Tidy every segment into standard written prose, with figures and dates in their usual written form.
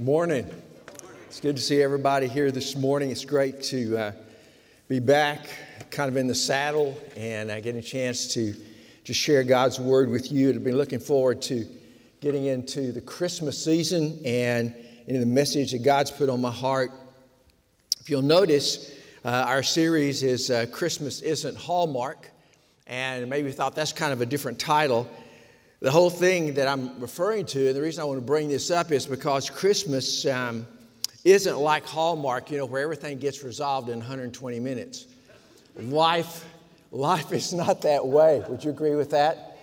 Good morning. It's good to see everybody here this morning. It's great to be back kind of in the saddle and getting a chance to just share God's Word with you. I've been looking forward to getting into the Christmas season and in the message that God's put on my heart. If you'll notice, our series is Christmas Isn't Hallmark, and maybe you thought that's kind of a different title. The whole thing that I'm referring to, and the reason I want to bring this up is because Christmas isn't like Hallmark, where everything gets resolved in 120 minutes. Life is not that way. Would you agree with that?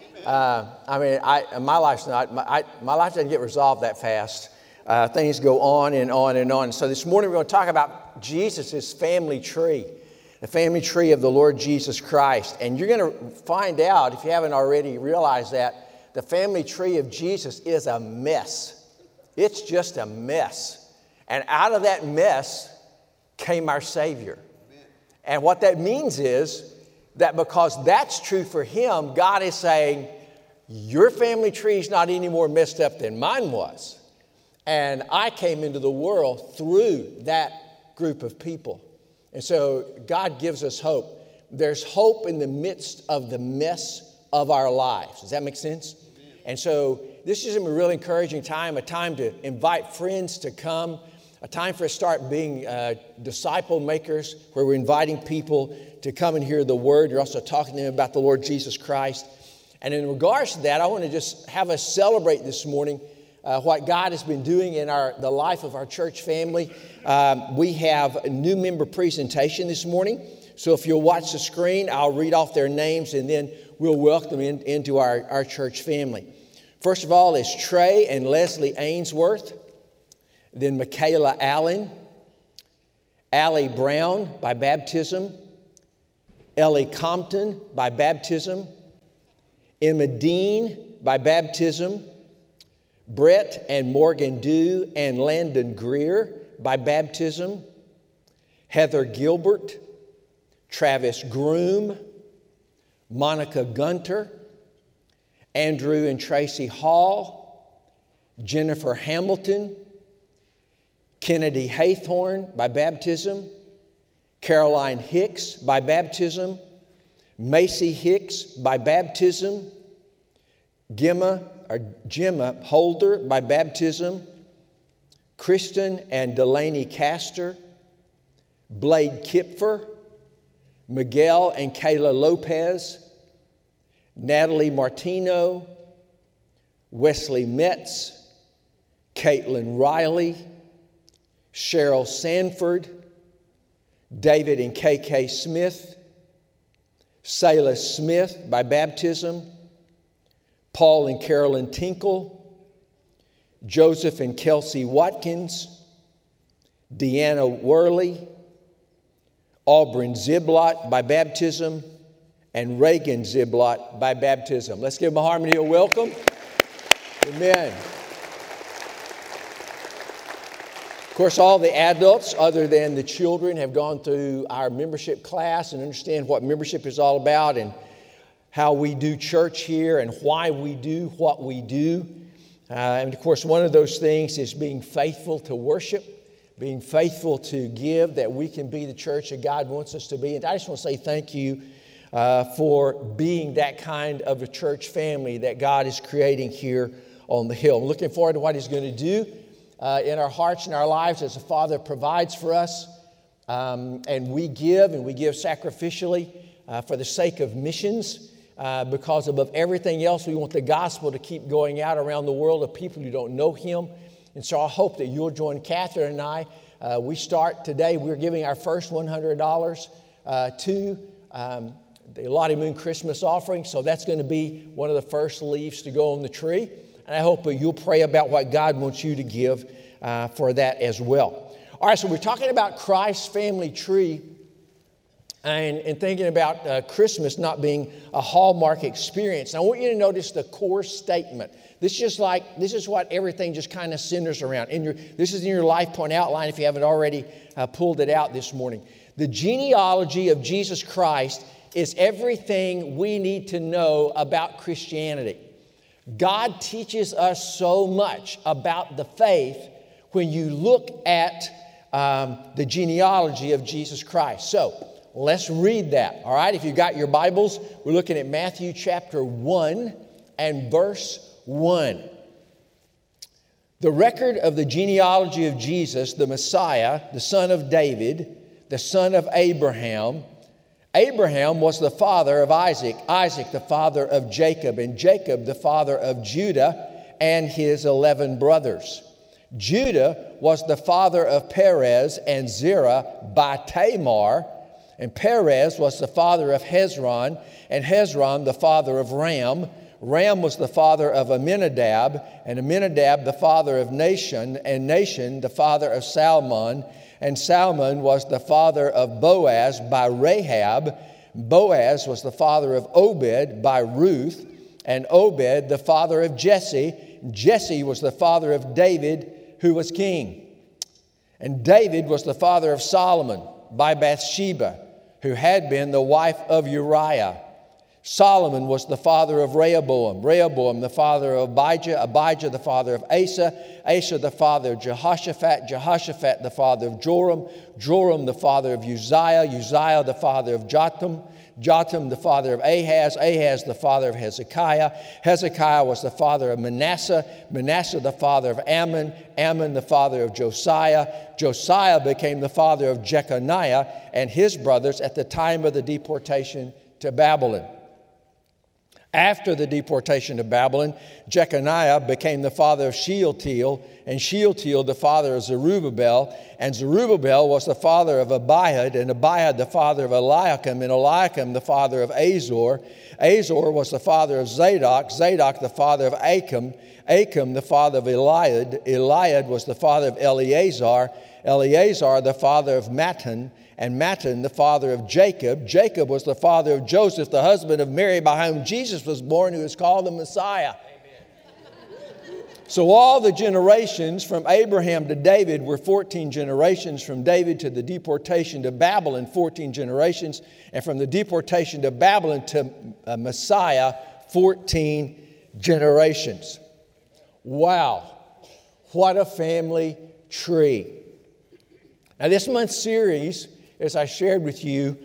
My life's not. My life doesn't get resolved that fast. Things go on and on and on. So this morning we're going to talk about Jesus' family tree, the family tree of the Lord Jesus Christ. And you're going to find out, if you haven't already realized that, the family tree of Jesus is a mess. It's just a mess. And out of that mess came our Savior. And what that means is that because that's true for Him, God is saying, your family tree is not any more messed up than mine was. And I came into the world through that group of people. And so God gives us hope. There's hope in the midst of the mess of our lives. Does that make sense? And so this is a really encouraging time, a time to invite friends to come, a time for us to start being disciple makers, where we're inviting people to come and hear the Word. You're also talking to them about the Lord Jesus Christ. And in regards to that, I want to just have us celebrate this morning what God has been doing in the life of our church family. We have a new member presentation this morning. So if you'll watch the screen, I'll read off their names and then we'll welcome them into our church family. First of all is Trey and Leslie Ainsworth, then Michaela Allen, Allie Brown by baptism, Ellie Compton by baptism, Emma Dean by baptism, Brett and Morgan Dew and Landon Greer by baptism, Heather Gilbert, Travis Groom, Monica Gunter, Andrew and Tracy Hall, Jennifer Hamilton, Kennedy Haythorne by baptism, Caroline Hicks by baptism, Macy Hicks by baptism, Gemma Holder by baptism, Kristen and Delaney Castor, Blade Kipfer, Miguel and Kayla Lopez, Natalie Martino, Wesley Metz, Caitlin Riley, Cheryl Sanford, David and KK Smith, Selah Smith by baptism, Paul and Carolyn Tinkle, Joseph and Kelsey Watkins, Deanna Worley, Auburn Ziblot by baptism, and Reagan Ziblot by baptism. Let's give them a harmony of welcome. Amen. Of course, all the adults other than the children have gone through our membership class and understand what membership is all about and how we do church here and why we do what we do. And of course, one of those things is being faithful to worship, being faithful to give, that we can be the church that God wants us to be. And I just want to say thank you for being that kind of a church family that God is creating here on the hill. I'm looking forward to what He's going to do in our hearts and our lives as the Father provides for us. And we give sacrificially for the sake of missions, because above everything else, we want the gospel to keep going out around the world of people who don't know Him. And so I hope that you'll join Catherine and I. We start today. We're giving our first $100 to the Lottie Moon Christmas offering. So that's going to be one of the first leaves to go on the tree. And I hope you'll pray about what God wants you to give for that as well. All right, so we're talking about Christ's family tree and thinking about Christmas not being a Hallmark experience. Now, I want you to notice the core statement. This is what everything just kind of centers around. This is in your Life Point outline if you haven't already pulled it out this morning. The genealogy of Jesus Christ is everything we need to know about Christianity. God teaches us so much about the faith when you look at the genealogy of Jesus Christ. So let's read that, all right? If you've got your Bibles, we're looking at Matthew chapter 1 and verse 1. The record of the genealogy of Jesus, the Messiah, the son of David, the son of Abraham. Abraham was the father of Isaac, Isaac the father of Jacob, and Jacob the father of Judah and his 11 brothers. Judah was the father of Perez and Zerah by Tamar, and Perez was the father of Hezron, and Hezron the father of Ram. Ram was the father of Amminadab, and Amminadab the father of Nahshon, and Nahshon the father of Salmon, and Salmon was the father of Boaz by Rahab. Boaz was the father of Obed by Ruth, and Obed the father of Jesse. Jesse was the father of David, who was king. And David was the father of Solomon by Bathsheba, who had been the wife of Uriah. Solomon was the father of Rehoboam, Rehoboam the father of Abijah, Abijah the father of Asa, Asa the father of Jehoshaphat, Jehoshaphat the father of Joram, Joram the father of Uzziah, Uzziah the father of Jotham, Jotham the father of Ahaz, Ahaz the father of Hezekiah, Hezekiah was the father of Manasseh, Manasseh the father of Ammon, Ammon the father of Josiah, Josiah became the father of Jeconiah and his brothers at the time of the deportation to Babylon. After the deportation to Babylon, Jeconiah became the father of Shealtiel, and Shealtiel the father of Zerubbabel, and Zerubbabel was the father of Abiud, and Abiud the father of Eliakim, and Eliakim the father of Azor. Azor was the father of Zadok, Zadok the father of Achim, Achim the father of Eliud, Eliud was the father of Eleazar, Eleazar the father of Mattan, and Mattan the father of Jacob. Jacob was the father of Joseph, the husband of Mary, by whom Jesus was born, who is called the Messiah. Amen. So all the generations from Abraham to David were 14 generations. From David to the deportation to Babylon, 14 generations. And from the deportation to Babylon to Messiah, 14 generations. Wow, what a family tree. Now this month's series, as I shared with you,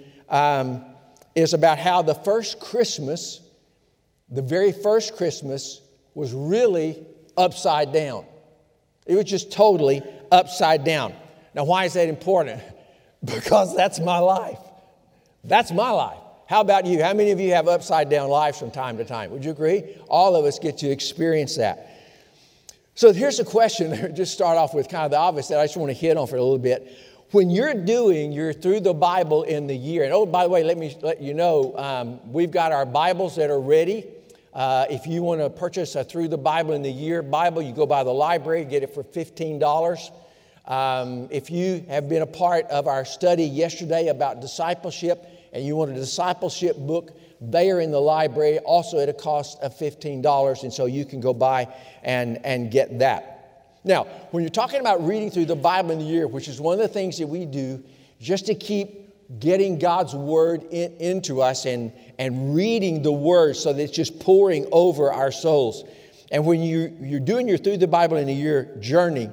is about how the first Christmas, the very first Christmas, was really upside down. It was just totally upside down. Now, why is that important? Because that's my life. That's my life. How about you? How many of you have upside down lives from time to time? Would you agree? All of us get to experience that. So here's a question, just start off with kind of the obvious that I just want to hit on for a little bit. When you're doing your Through the Bible in the year, and oh, by the way, let me let you know, we've got our Bibles that are ready. If you want to purchase a Through the Bible in the Year Bible, you go by the library, get it for $15. If you have been a part of our study yesterday about discipleship and you want a discipleship book, they are in the library, also at a cost of $15, and so you can go by and get that. Now, when you're talking about reading through the Bible in the year, which is one of the things that we do just to keep getting God's Word into us and reading the Word so that it's just pouring over our souls. And when you're doing your Through the Bible in a Year journey,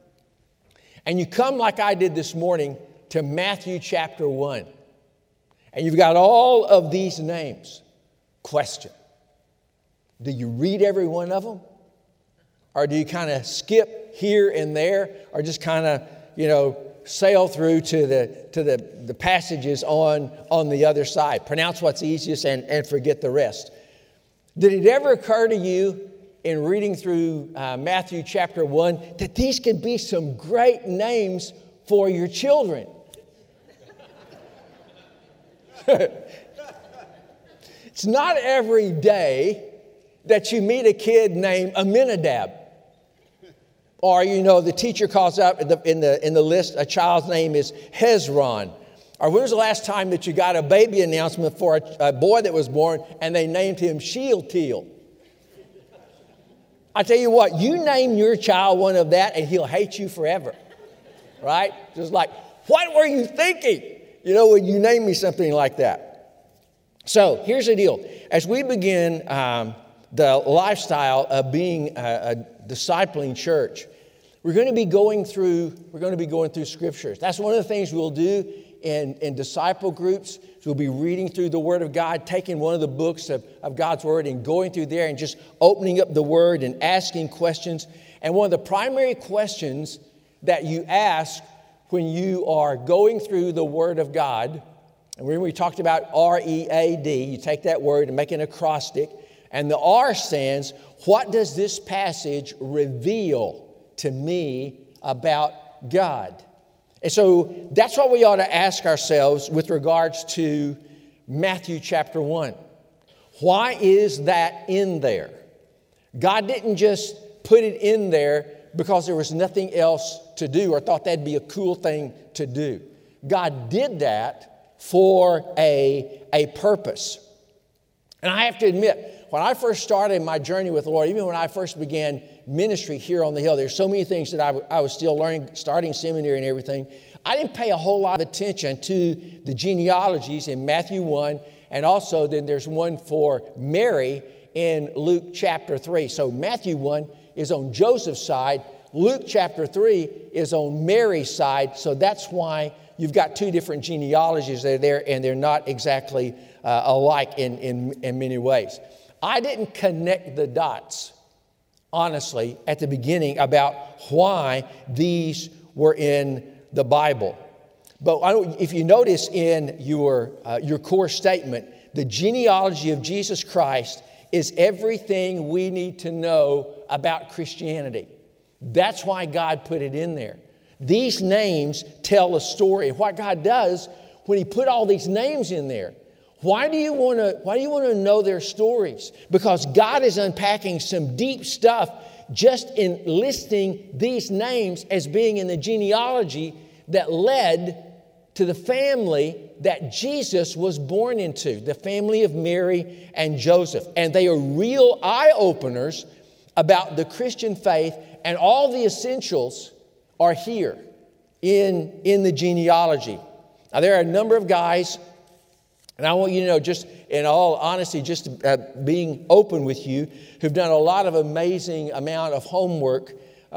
and you come like I did this morning to Matthew chapter 1, and you've got all of these names, question, do you read every one of them? Or do you kind of skip here and there, or just kind of, sail through to the passages on the other side? Pronounce what's easiest and forget the rest. Did it ever occur to you in reading through Matthew chapter 1 that these could be some great names for your children? It's not every day that you meet a kid named Amminadab. Or, the teacher calls out in the list, a child's name is Hezron. Or when was the last time that you got a baby announcement for a boy that was born and they named him Shealtiel? I tell you what, you name your child one of that and he'll hate you forever. Right? Just like, what were you thinking? When you name me something like that. So here's the deal. As we begin the lifestyle of being a discipling church, we're going to be going through scriptures. That's one of the things we'll do in disciple groups. So we'll be reading through the Word of God, taking one of the books of God's Word and going through there and just opening up the Word and asking questions. And one of the primary questions that you ask when you are going through the Word of God, and when we talked about R-E-A-D, you take that word and make an acrostic, and the R stands, what does this passage reveal to me about God? And so that's what we ought to ask ourselves with regards to Matthew chapter 1. Why is that in there? God didn't just put it in there because there was nothing else to do or thought that'd be a cool thing to do. God did that for a purpose. And I have to admit, when I first started my journey with the Lord, even when I first began ministry here on the hill, there's so many things that I was still learning, starting seminary and everything. I didn't pay a whole lot of attention to the genealogies in Matthew 1, and also then there's one for Mary in Luke chapter 3. So Matthew 1 is on Joseph's side. Luke chapter 3 is on Mary's side. So that's why you've got two different genealogies that are there, and they're not exactly alike in many ways. I didn't connect the dots, honestly, at the beginning about why these were in the Bible. But if you notice in your core statement, the genealogy of Jesus Christ is everything we need to know about Christianity. That's why God put it in there. These names tell a story. And what God does when He put all these names in there, why do you want to know their stories? Because God is unpacking some deep stuff just in listing these names as being in the genealogy that led to the family that Jesus was born into, the family of Mary and Joseph. And they are real eye-openers about the Christian faith, and all the essentials are here in the genealogy. Now, there are a number of guys, and I want you to know, just in all honesty, just being open with you, who've done a lot of amazing amount of homework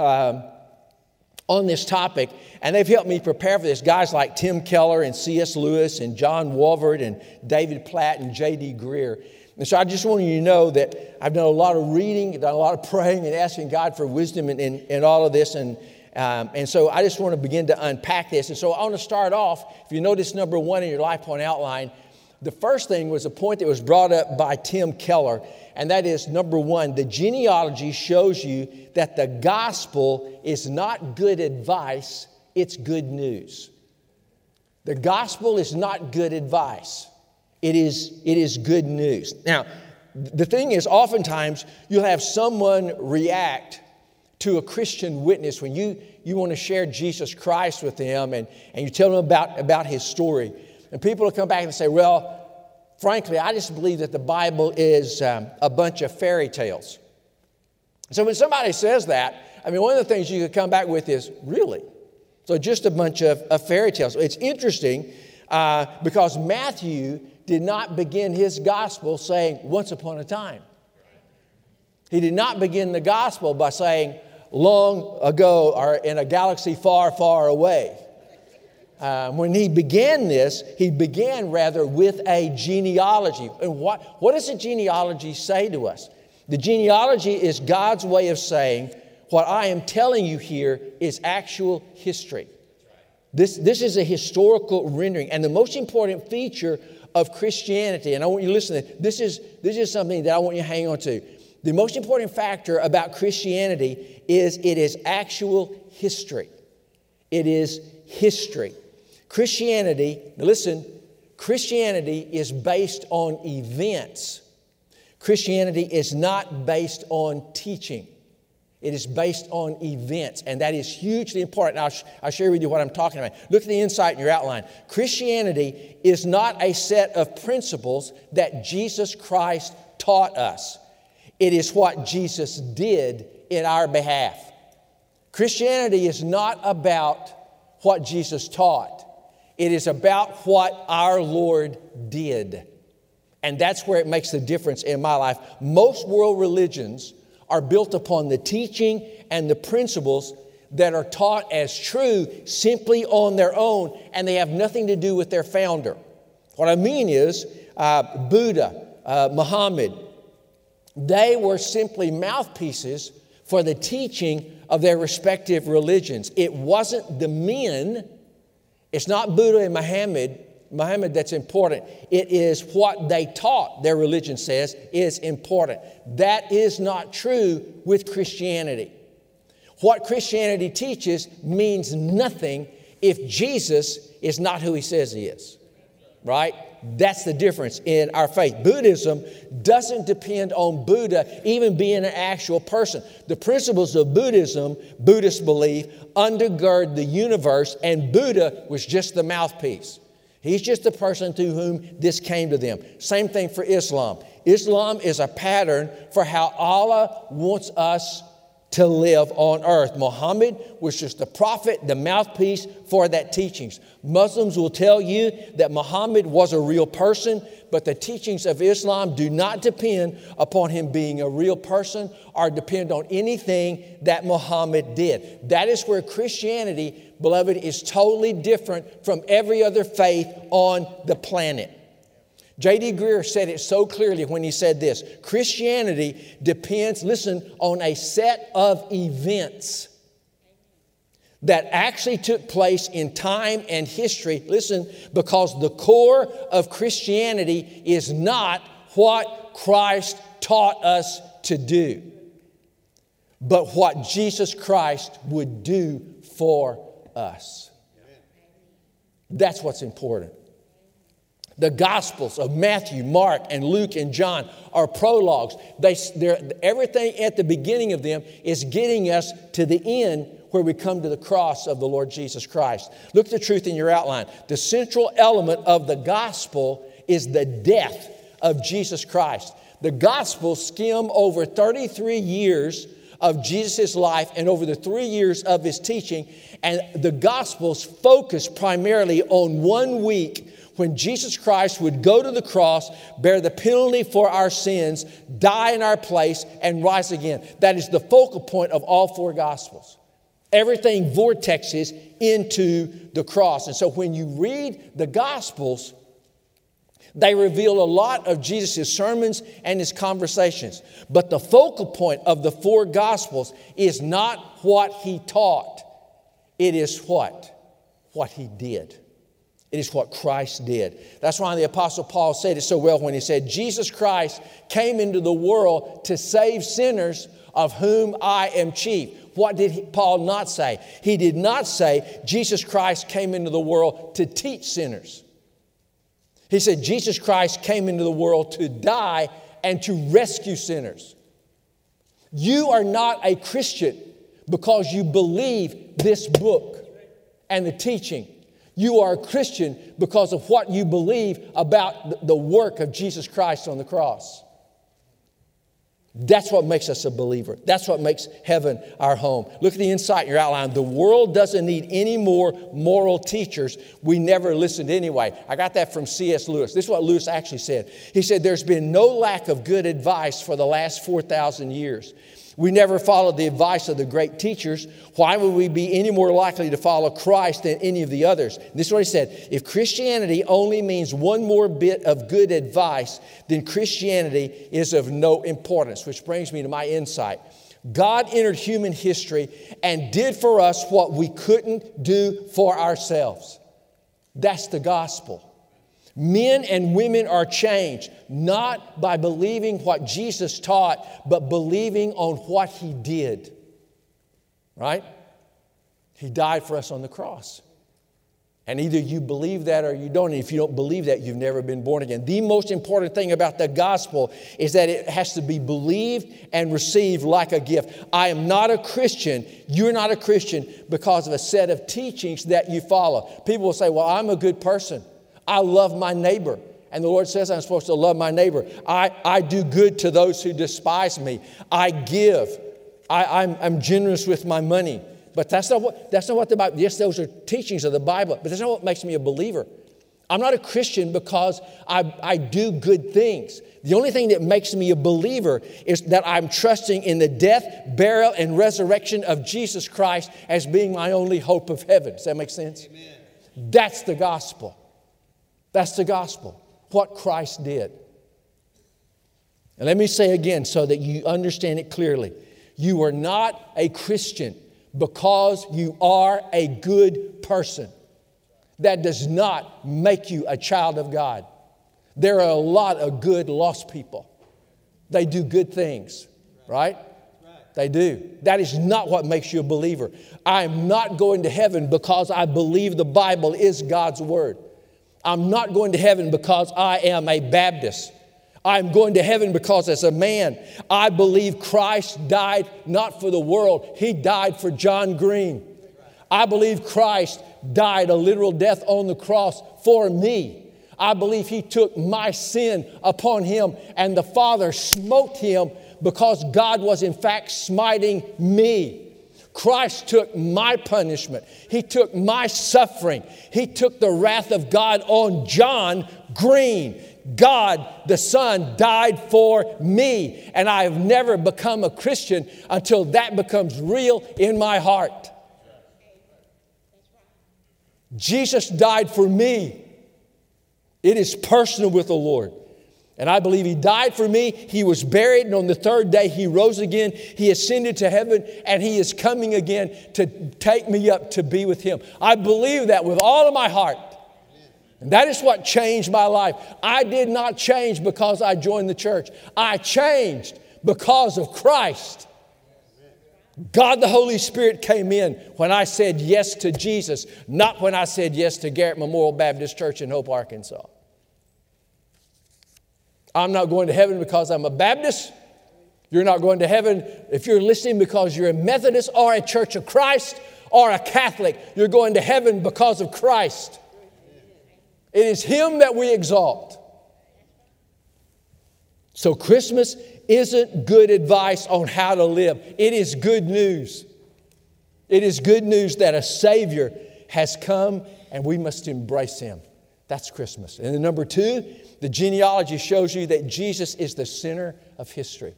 on this topic, and they've helped me prepare for this. Guys like Tim Keller and C.S. Lewis and John Walvoord and David Platt and J.D. Greer. And so I just want you to know that I've done a lot of reading, done a lot of praying and asking God for wisdom in all of this. And so I just want to begin to unpack this. And so I want to start off, if you notice number 1 in your life point outline, the first thing was a point that was brought up by Tim Keller, and that is, number 1, the genealogy shows you that the gospel is not good advice, it's good news. The gospel is not good advice. It is good news. Now, the thing is, oftentimes you'll have someone react to a Christian witness when you want to share Jesus Christ with them and you tell them about His story. And people will come back and say, well, frankly, I just believe that the Bible is a bunch of fairy tales. So when somebody says that, I mean, one of the things you could come back with is, really? So just a bunch of fairy tales. It's interesting because Matthew did not begin his gospel saying, once upon a time. He did not begin the gospel by saying, long ago or in a galaxy far, far away. When he began this, he began rather with a genealogy. And what does a genealogy say to us? The genealogy is God's way of saying, what I am telling you here is actual history. This is a historical rendering. And the most important feature of Christianity, and I want you to listen to this is something that I want you to hang on to. The most important factor about Christianity is it is actual history. It is history. Christianity, now listen, Christianity is based on events. Christianity is not based on teaching. It is based on events, and that is hugely important. I'll share with you what I'm talking about. Look at the insight in your outline. Christianity is not a set of principles that Jesus Christ taught us. It is what Jesus did in our behalf. Christianity is not about what Jesus taught. It is about what our Lord did. And that's where it makes the difference in my life. Most world religions are built upon the teaching and the principles that are taught as true simply on their own, and they have nothing to do with their founder. What I mean is Buddha, Muhammad, they were simply mouthpieces for the teaching of their respective religions. It wasn't the men. It's not Buddha and Muhammad that's important. It is what they taught, their religion says, is important. That is not true with Christianity. What Christianity teaches means nothing if Jesus is not who he says he is, right? That's the difference in our faith. Buddhism doesn't depend on Buddha even being an actual person. The principles of Buddhism, Buddhists believe, undergird the universe, and Buddha was just the mouthpiece. He's just the person through whom this came to them. Same thing for Islam. Islam is a pattern for how Allah wants us to live on earth. Muhammad was just the prophet, the mouthpiece for that teachings. Muslims will tell you that Muhammad was a real person, but the teachings of Islam do not depend upon him being a real person or depend on anything that Muhammad did. That is where Christianity, beloved, is totally different from every other faith on the planet. J.D. Greear said it so clearly when he said this: Christianity depends, listen, on a set of events that actually took place in time and history, listen, because the core of Christianity is not what Christ taught us to do, but what Jesus Christ would do for us. That's what's important. The Gospels of Matthew, Mark, and Luke, and John are prologues. Everything at the beginning of them is getting us to the end where we come to the cross of the Lord Jesus Christ. Look at the truth in your outline. The central element of the Gospel is the death of Jesus Christ. The Gospels skim over 33 years of Jesus' life and over the 3 years of his teaching, and the Gospels focus primarily on 1 week when Jesus Christ would go to the cross, bear the penalty for our sins, die in our place, and rise again. That is the focal point of all 4 Gospels. Everything vortexes into the cross. And so when you read the Gospels, they reveal a lot of Jesus' sermons and his conversations. But the focal point of the 4 Gospels is not what he taught. It is what? What he did. It is what Christ did. That's why the Apostle Paul said it so well when he said, Jesus Christ came into the world to save sinners, of whom I am chief. What did Paul not say? He did not say Jesus Christ came into the world to teach sinners. He said Jesus Christ came into the world to die and to rescue sinners. You are not a Christian because you believe this book and the teaching. You are a Christian because of what you believe about the work of Jesus Christ on the cross. That's what makes us a believer. That's what makes heaven our home. Look at the insight in your outline. The world doesn't need any more moral teachers. We never listened anyway. I got that from C.S. Lewis. This is what Lewis actually said. He said, there's been no lack of good advice for the last 4,000 years. We never followed the advice of the great teachers. Why would we be any more likely to follow Christ than any of the others? This is what he said. If Christianity only means one more bit of good advice, then Christianity is of no importance. Which brings me to my insight. God entered human history and did for us what we couldn't do for ourselves. That's the gospel. Men and women are changed, not by believing what Jesus taught, but believing on what he did. Right? He died for us on the cross. And either you believe that or you don't. And if you don't believe that, you've never been born again. The most important thing about the gospel is that it has to be believed and received like a gift. I am not a Christian. You're not a Christian because of a set of teachings that you follow. People will say, well, I'm a good person. I love my neighbor. And the Lord says I'm supposed to love my neighbor. I do good to those who despise me. I give. I'm generous with my money. But that's not what the Bible, yes, those are teachings of the Bible, but that's not what makes me a believer. I'm not a Christian because I do good things. The only thing that makes me a believer is that I'm trusting in the death, burial, and resurrection of Jesus Christ as being my only hope of heaven. Does that make sense? Amen. That's the gospel. That's the gospel. What Christ did. And let me say again so that you understand it clearly. You are not a Christian because you are a good person. That does not make you a child of God. There are a lot of good lost people. They do good things, right? They do. That is not what makes you a believer. I am not going to heaven because I believe the Bible is God's Word. I'm not going to heaven because I am a Baptist. I'm going to heaven because as a man, I believe Christ died not for the world. He died for John Green. I believe Christ died a literal death on the cross for me. I believe He took my sin upon Him, and the Father smote Him because God was in fact smiting me. Christ took my punishment. He took my suffering. He took the wrath of God on John Green. God, the Son, died for me, and I have never become a Christian until that becomes real in my heart. Jesus died for me. It is personal with the Lord. And I believe He died for me. He was buried, and on the third day He rose again. He ascended to heaven, and He is coming again to take me up to be with Him. I believe that with all of my heart. And that is what changed my life. I did not change because I joined the church. I changed because of Christ. God the Holy Spirit came in when I said yes to Jesus, not when I said yes to Garrett Memorial Baptist Church in Hope, Arkansas. I'm not going to heaven because I'm a Baptist. You're not going to heaven if you're listening because you're a Methodist or a Church of Christ or a Catholic. You're going to heaven because of Christ. It is Him that we exalt. So Christmas isn't good advice on how to live. It is good news. It is good news that a Savior has come and we must embrace Him. That's Christmas. And then number 2, the genealogy shows you that Jesus is the center of history.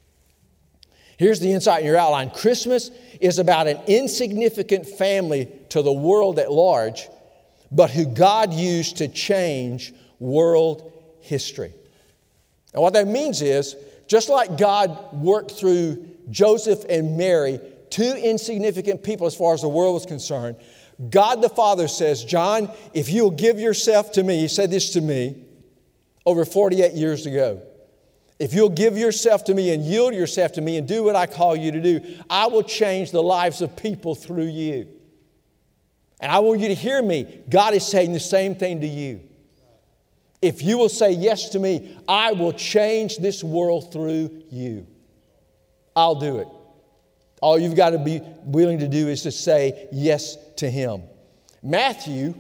Here's the insight in your outline. Christmas is about an insignificant family to the world at large, but who God used to change world history. And what that means is, just like God worked through Joseph and Mary, 2 insignificant people as far as the world was concerned, God the Father says, John, if you'll give yourself to me, He said this to me over 48 years ago. If you'll give yourself to me and yield yourself to me and do what I call you to do, I will change the lives of people through you. And I want you to hear me. God is saying the same thing to you. If you will say yes to me, I will change this world through you. I'll do it. All you've got to be willing to do is to say yes to Him. Matthew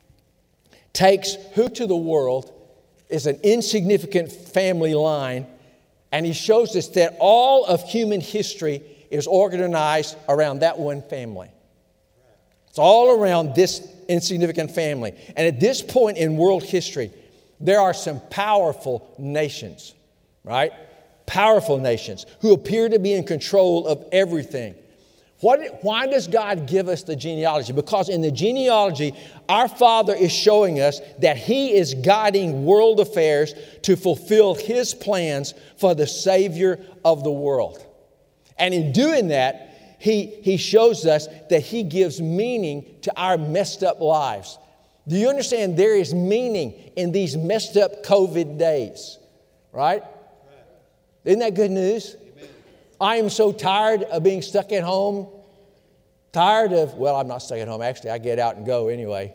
takes who to the world is an insignificant family line, and he shows us that all of human history is organized around that one family. It's all around this insignificant family. And at this point in world history, there are some powerful nations, right? Powerful nations who appear to be in control of everything. Why does God give us the genealogy? Because in the genealogy, our Father is showing us that He is guiding world affairs to fulfill His plans for the Savior of the world. And in doing that, He shows us that He gives meaning to our messed up lives. Do you understand there is meaning in these messed up COVID days? Right? Isn't that good news? Amen. I am so tired of being stuck at home. Tired of, well, I'm not stuck at home. Actually, I get out and go anyway.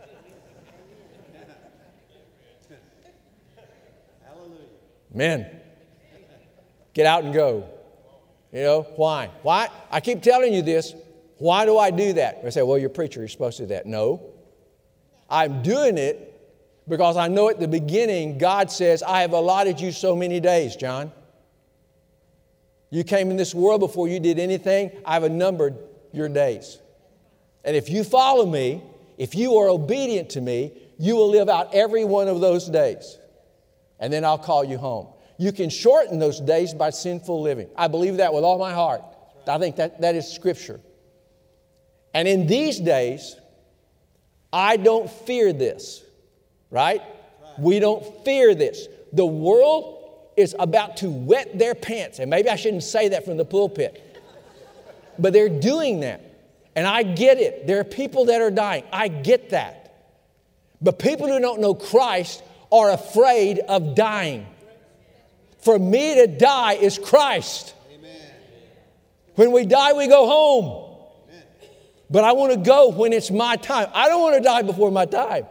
Men, get out and go. You know, why? Why? I keep telling you this. Why do I do that? I say, well, you're a preacher. You're supposed to do that. No. I'm doing it because I know at the beginning God says, I have allotted you so many days, John. You came in this world before you did anything. I've numbered your days. And if you follow me, if you are obedient to me, you will live out every one of those days. And then I'll call you home. you can shorten those days by sinful living. I believe that with all my heart. I think that is Scripture. And in these days, I don't fear this, right? We don't fear this. The world is about to wet their pants. And maybe I shouldn't say that from the pulpit. But they're doing that. And I get it. There are people that are dying. I get that. But people who don't know Christ are afraid of dying. For me to die is Christ. Amen. When we die, we go home. Amen. But I want to go when it's my time. I don't want to die before my time.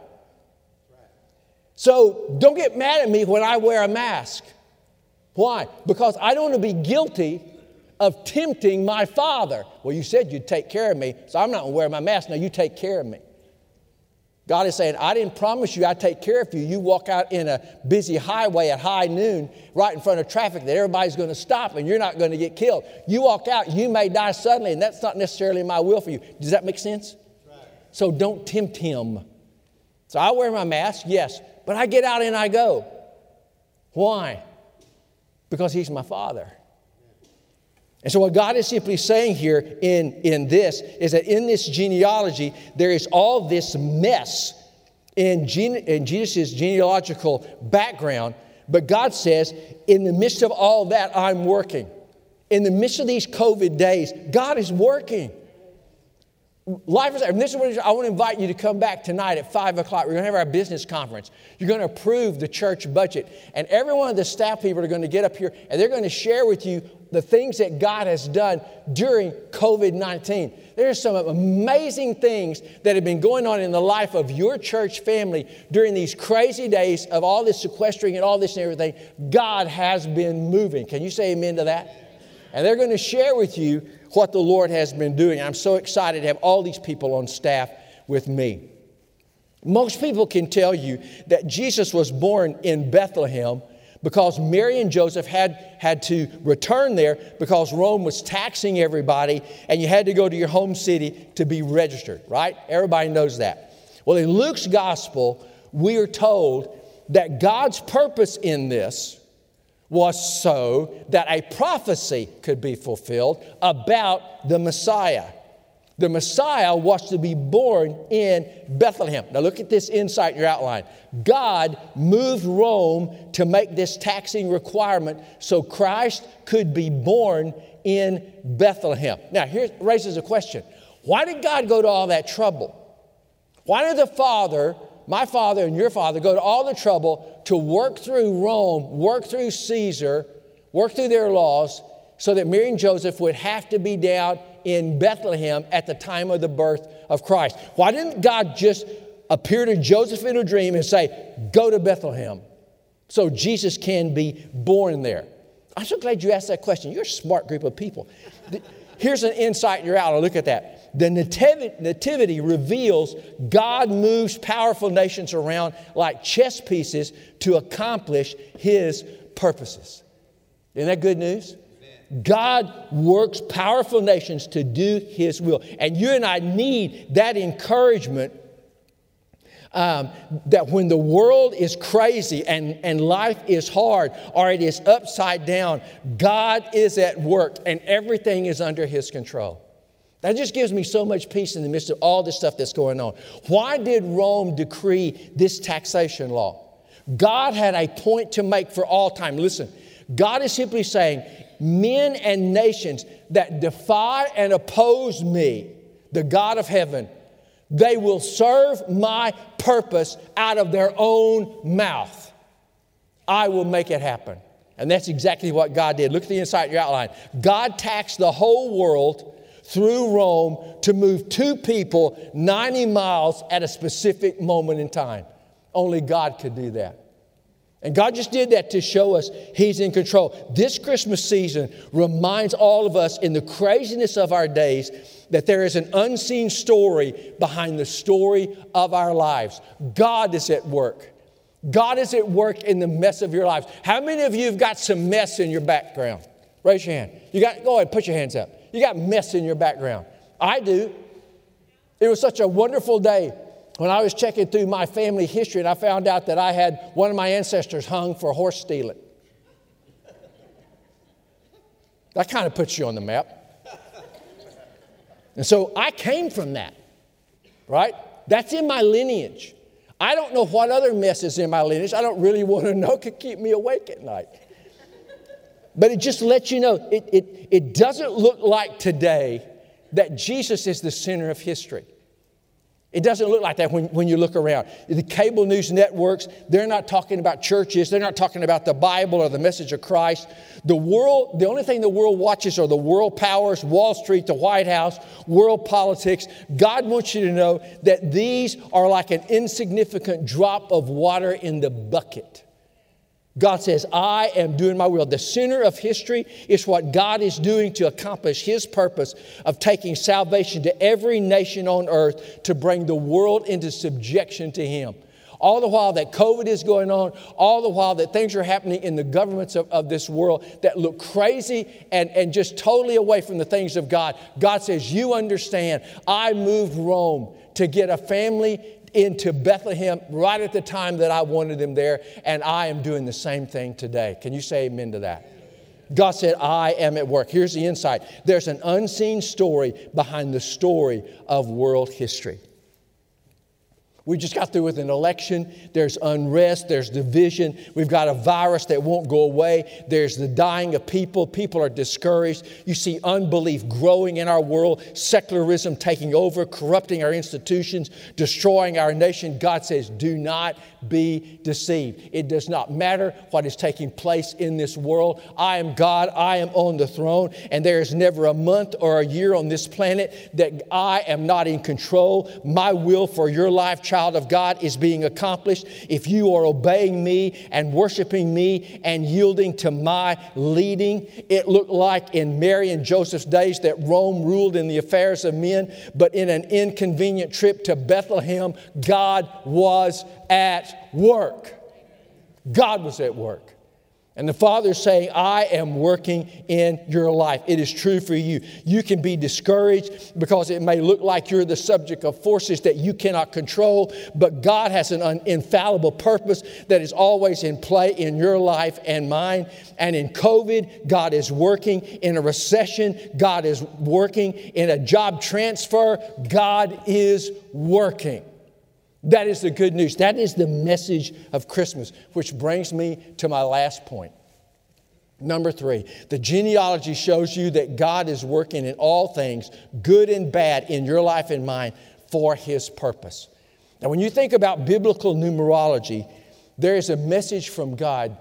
So don't get mad at me when I wear a mask. Why? Because I don't want to be guilty of tempting my Father. Well, you said you'd take care of me, so I'm not going to wear my mask. Now you take care of me. God is saying, I didn't promise you I'd take care of you. You walk out in a busy highway at high noon right in front of traffic that everybody's going to stop and you're not going to get killed. You walk out, you may die suddenly, and that's not necessarily my will for you. Does that make sense? Right. So don't tempt Him. So I wear my mask, yes, but I get out and I go. Why? Because He's my Father. And so what God is simply saying here in this is that in this genealogy, there is all this mess in Jesus' genealogical background. But God says, in the midst of all that, I'm working. In the midst of these COVID days, God is working. Life is, and this is what I want to invite you to come back tonight at 5 o'clock. We're going to have our business conference. You're going to approve the church budget. And every one of the staff people are going to get up here and they're going to share with you the things that God has done during COVID-19. There's some amazing things that have been going on in the life of your church family during these crazy days of all this sequestering and all this and everything. God has been moving. Can you say amen to that? And they're going to share with you what the Lord has been doing. I'm so excited to have all these people on staff with me. Most people can tell you that Jesus was born in Bethlehem because Mary and Joseph had to return there because Rome was taxing everybody and you had to go to your home city to be registered, right? Everybody knows that. Well, in Luke's gospel, we are told that God's purpose in this was so that a prophecy could be fulfilled about the Messiah. The Messiah was to be born in Bethlehem. Now look at this insight in your outline. God moved Rome to make this taxing requirement so Christ could be born in Bethlehem. Now here raises a question. Why did God go to all that trouble? Why did the Father, my father and your father, go to all the trouble to work through Rome, work through Caesar, work through their laws so that Mary and Joseph would have to be down in Bethlehem at the time of the birth of Christ? Why didn't God just appear to Joseph in a dream and say, go to Bethlehem so Jesus can be born there? I'm so glad you asked that question. You're a smart group of people. Here's an insight in your outline. Look at that. The nativity reveals God moves powerful nations around like chess pieces to accomplish His purposes. Isn't that good news? God works powerful nations to do His will. And you and I need that encouragement that when the world is crazy and life is hard or it is upside down, God is at work and everything is under His control. That just gives me so much peace in the midst of all this stuff that's going on. Why did Rome decree this taxation law? God had a point to make for all time. Listen, God is simply saying, men and nations that defy and oppose me, the God of heaven, they will serve my purpose out of their own mouth. I will make it happen. And that's exactly what God did. Look at the insight in your outline. God taxed the whole world through Rome to move two people 90 miles at a specific moment in time. Only God could do that. And God just did that to show us He's in control. This Christmas season reminds all of us in the craziness of our days that there is an unseen story behind the story of our lives. God is at work. God is at work in the mess of your lives. How many of you have got some mess in your background? Raise your hand. Go ahead, put your hands up. You got mess in your background. I do. It was such a wonderful day when I was checking through my family history and I found out that I had one of my ancestors hung for horse stealing. That kind of puts you on the map. And so I came from that, right? That's in my lineage. I don't know what other mess is in my lineage. I don't really want to know. It could keep me awake at night. But it just lets you know, it doesn't look like today that Jesus is the center of history. It doesn't look like that when you look around. The cable news networks, they're not talking about churches. They're not talking about the Bible or the message of Christ. The only thing the world watches are the world powers, Wall Street, the White House, world politics. God wants you to know that these are like an insignificant drop of water in the bucket. God says, I am doing my will. The center of history is what God is doing to accomplish His purpose of taking salvation to every nation on earth to bring the world into subjection to Him. All the while that COVID is going on, all the while that things are happening in the governments of this world that look crazy and just totally away from the things of God, God says, you understand, I moved Rome to get a family into Bethlehem right at the time that I wanted them there, and I am doing the same thing today. Can you say amen to that? God said, I am at work. Here's the insight. There's an unseen story behind the story of world history. We just got through with an election. There's unrest. There's division. We've got a virus that won't go away. There's the dying of people. People are discouraged. You see unbelief growing in our world, secularism taking over, corrupting our institutions, destroying our nation. God says, do not be deceived. It does not matter what is taking place in this world. I am God. I am on the throne. And there is never a month or a year on this planet that I am not in control. My will for your life, child of God, is being accomplished if you are obeying me and worshiping me and yielding to my leading. It looked like in Mary and Joseph's days that Rome ruled in the affairs of men, but in an inconvenient trip to Bethlehem, God was at work. God was at work. And the Father is saying, I am working in your life. It is true for you. You can be discouraged because it may look like you're the subject of forces that you cannot control, but God has an infallible purpose that is always in play in your life and mine. And in COVID, God is working. In a recession, God is working. In a job transfer, God is working. That is the good news. That is the message of Christmas, which brings me to my last point. Number 3, the genealogy shows you that God is working in all things, good and bad, in your life and mine for His purpose. Now, when you think about biblical numerology, there is a message from God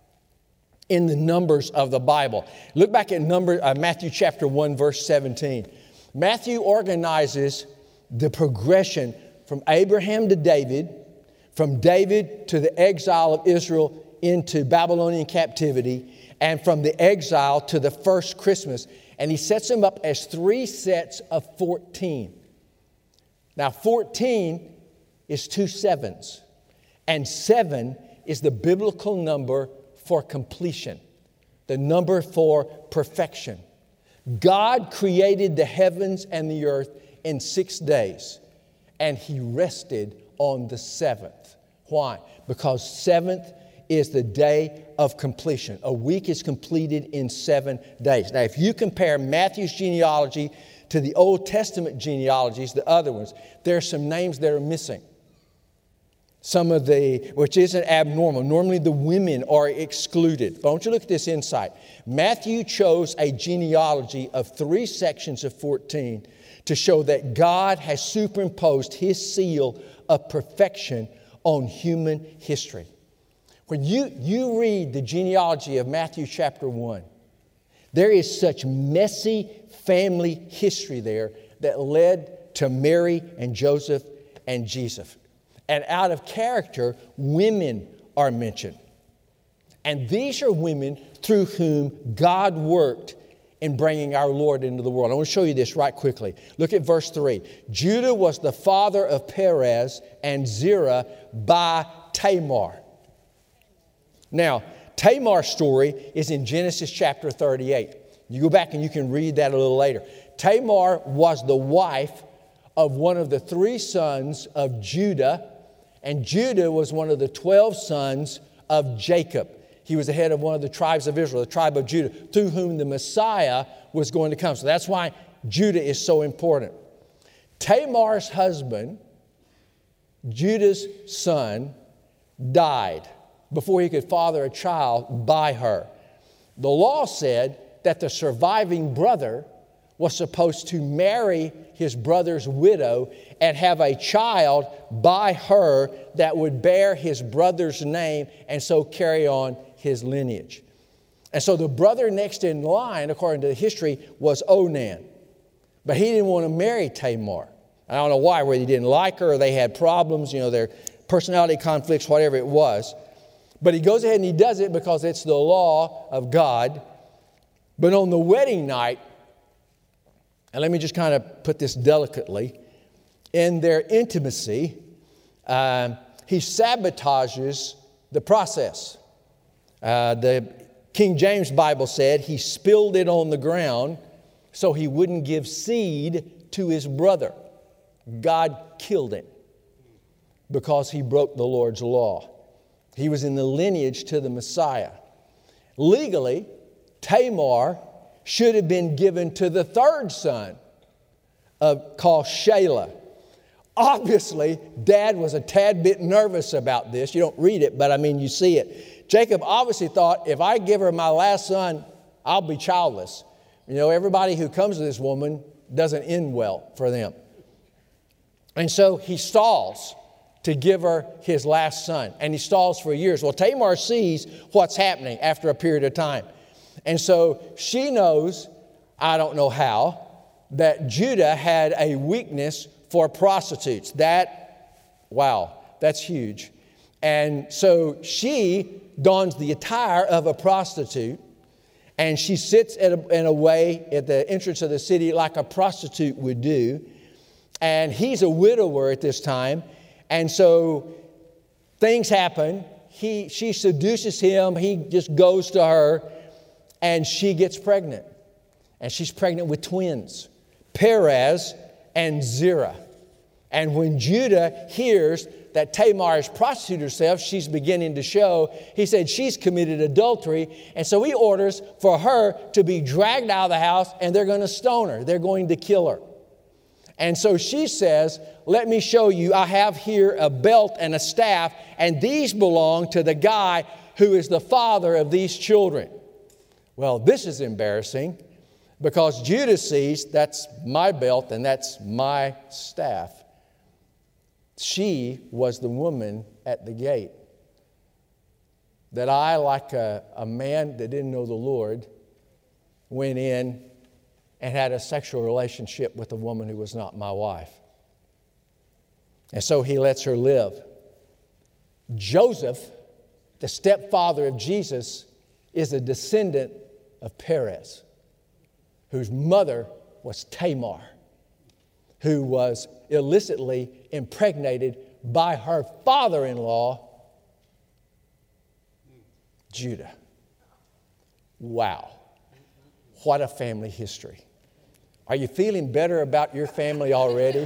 in the numbers of the Bible. Look back at Matthew chapter 1, verse 17. Matthew organizes the progression from Abraham to David, from David to the exile of Israel into Babylonian captivity, and from the exile to the first Christmas. And he sets them up as 3 sets of 14. Now, 14 is 2 sevens, and 7 is the biblical number for completion, the number for perfection. God created the heavens and the earth in 6 days. And He rested on the 7th. Why? Because 7th is the day of completion. A week is completed in 7 days. Now, if you compare Matthew's genealogy to the Old Testament genealogies, the other ones, there are some names that are missing. Which isn't abnormal. Normally the women are excluded. But I want you to look at this insight. Matthew chose a genealogy of 3 sections of 14 to show that God has superimposed His seal of perfection on human history. When you read the genealogy of Matthew chapter 1, there is such messy family history there that led to Mary and Joseph and Jesus. And out of character, women are mentioned. And these are women through whom God worked in bringing our Lord into the world. I want to show you this right quickly. Look at verse 3. Judah was the father of Perez and Zerah by Tamar. Now, Tamar's story is in Genesis chapter 38. You go back and you can read that a little later. Tamar was the wife of one of the 3 sons of Judah, and Judah was one of the 12 sons of Jacob. He was the head of one of the tribes of Israel, the tribe of Judah, through whom the Messiah was going to come. So that's why Judah is so important. Tamar's husband, Judah's son, died before he could father a child by her. The law said that the surviving brother was supposed to marry his brother's widow and have a child by her that would bear his brother's name and so carry on his lineage. And so the brother next in line, according to the history, was Onan. But he didn't want to marry Tamar. I don't know why, whether he didn't like her or they had problems, their personality conflicts, whatever it was. But he goes ahead and he does it because it's the law of God. But on the wedding night, and let me just kind of put this delicately, in their intimacy, he sabotages the process. The King James Bible said he spilled it on the ground so he wouldn't give seed to his brother. God killed him because he broke the Lord's law. He was in the lineage to the Messiah. Legally, Tamar should have been given to the third son called Shelah. Obviously, Dad was a tad bit nervous about this. You don't read it, but you see it. Jacob obviously thought, if I give her my last son, I'll be childless. Everybody who comes to this woman doesn't end well for them. And so he stalls to give her his last son. And he stalls for years. Well, Tamar sees what's happening after a period of time. And so she knows, I don't know how, that Judah had a weakness for prostitutes. That's huge. And so she dons the attire of a prostitute, and she sits in a way at the entrance of the city like a prostitute would do. And he's a widower at this time. And so things happen. She seduces him. He just goes to her, and she gets pregnant. And she's pregnant with twins, Perez and Zerah. And when Judah hears that Tamar has prostituted herself, she's beginning to show, he said she's committed adultery. And so he orders for her to be dragged out of the house, and they're going to stone her. They're going to kill her. And so she says, let me show you, I have here a belt and a staff, and these belong to the guy who is the father of these children. Well, this is embarrassing because Judah sees that's my belt and that's my staff. She was the woman at the gate that I, like a man that didn't know the Lord, went in and had a sexual relationship with a woman who was not my wife. And so he lets her live. Joseph, the stepfather of Jesus, is a descendant of Perez, whose mother was Tamar, who was illicitly impregnated by her father-in-law, Judah. Wow. What a family history. Are you feeling better about your family already?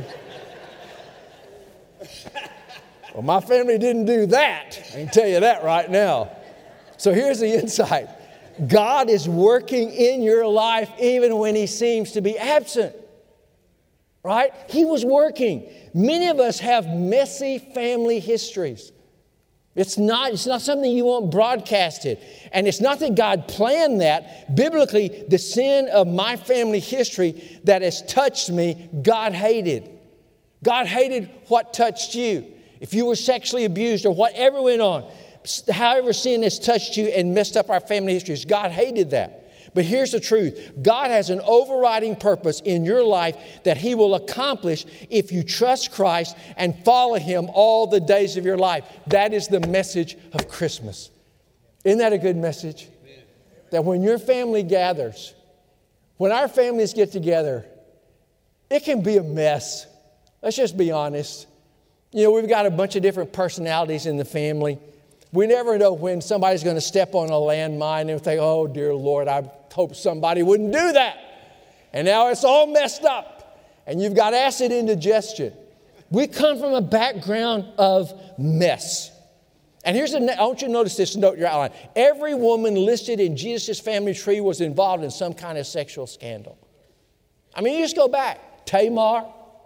Well, my family didn't do that. I can tell you that right now. So here's the insight. God is working in your life even when He seems to be absent. Right? He was working. Many of us have messy family histories. It's not something you want broadcasted. And it's not that God planned that. Biblically, the sin of my family history that has touched me, God hated. God hated what touched you. If you were sexually abused or whatever went on, however sin has touched you and messed up our family histories, God hated that. But here's the truth. God has an overriding purpose in your life that He will accomplish if you trust Christ and follow Him all the days of your life. That is the message of Christmas. Isn't that a good message? Amen. That when your family gathers, when our families get together, it can be a mess. Let's just be honest. We've got a bunch of different personalities in the family. We never know when somebody's going to step on a landmine and think, oh, dear Lord, I hope somebody wouldn't do that. And now it's all messed up. And you've got acid indigestion. We come from a background of mess. And I want you to notice this note in your outline. Every woman listed in Jesus' family tree was involved in some kind of sexual scandal. I mean, you just go back. Tamar,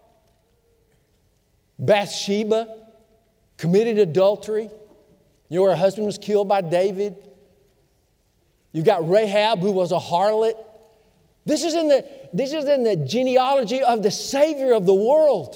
Bathsheba, committed adultery. You know, her husband was killed by David. You've got Rahab, who was a harlot. This is in the genealogy of the Savior of the world.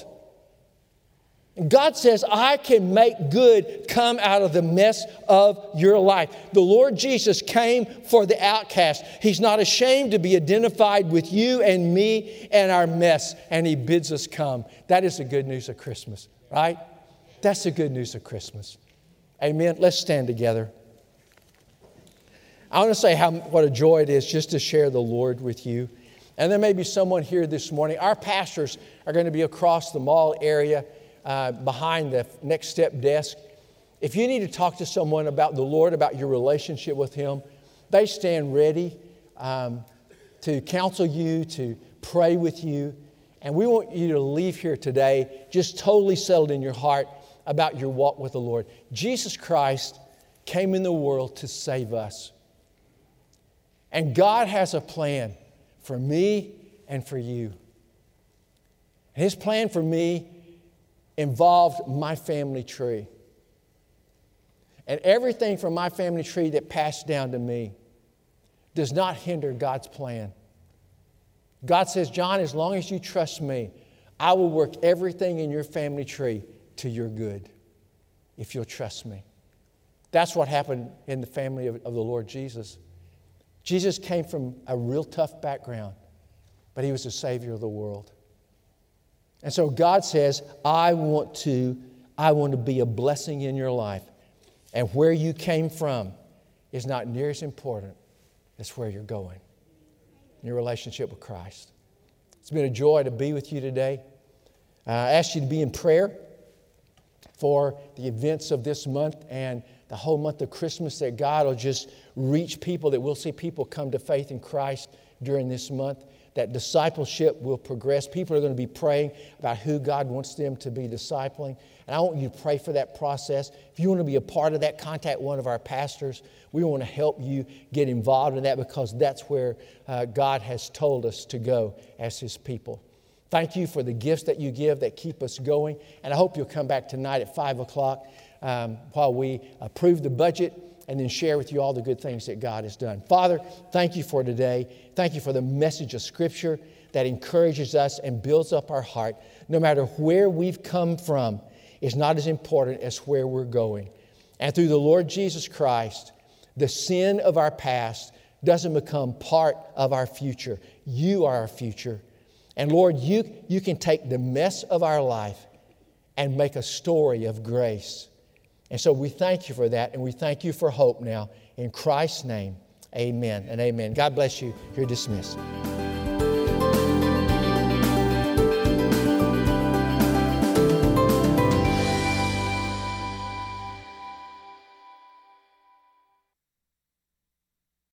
And God says, I can make good come out of the mess of your life. The Lord Jesus came for the outcast. He's not ashamed to be identified with you and me and our mess, and He bids us come. That is the good news of Christmas, right? That's the good news of Christmas. Amen. Let's stand together. I want to say what a joy it is just to share the Lord with you. And there may be someone here this morning. Our pastors are going to be across the mall area behind the Next Step desk. If you need to talk to someone about the Lord, about your relationship with Him, they stand ready to counsel you, to pray with you. And we want you to leave here today just totally settled in your heart about your walk with the Lord. Jesus Christ came in the world to save us. And God has a plan for me and for you. And His plan for me involved my family tree. And everything from my family tree that passed down to me does not hinder God's plan. God says, John, as long as you trust me, I will work everything in your family tree to your good, if you'll trust me. That's what happened in the family of the Lord Jesus. Jesus came from a real tough background, but He was the Savior of the world. And so God says, I want to be a blessing in your life. And where you came from is not near as important as where you're going, in your relationship with Christ. It's been a joy to be with you today. I ask you to be in prayer for the events of this month and the whole month of Christmas, that God will just reach people, that we'll see people come to faith in Christ during this month, that discipleship will progress. People are going to be praying about who God wants them to be discipling. And I want you to pray for that process. If you want to be a part of that, contact one of our pastors. We want to help you get involved in that, because that's where God has told us to go as His people. Thank you for the gifts that you give that keep us going. And I hope you'll come back tonight at 5 o'clock while we approve the budget and then share with you all the good things that God has done. Father, thank you for today. Thank you for the message of Scripture that encourages us and builds up our heart. No matter where we've come from is not as important as where we're going. And through the Lord Jesus Christ, the sin of our past doesn't become part of our future. You are our future. And Lord, you can take the mess of our life and make a story of grace. And so we thank you for that, and we thank you for hope now. In Christ's name, amen and amen. God bless you. You're dismissed.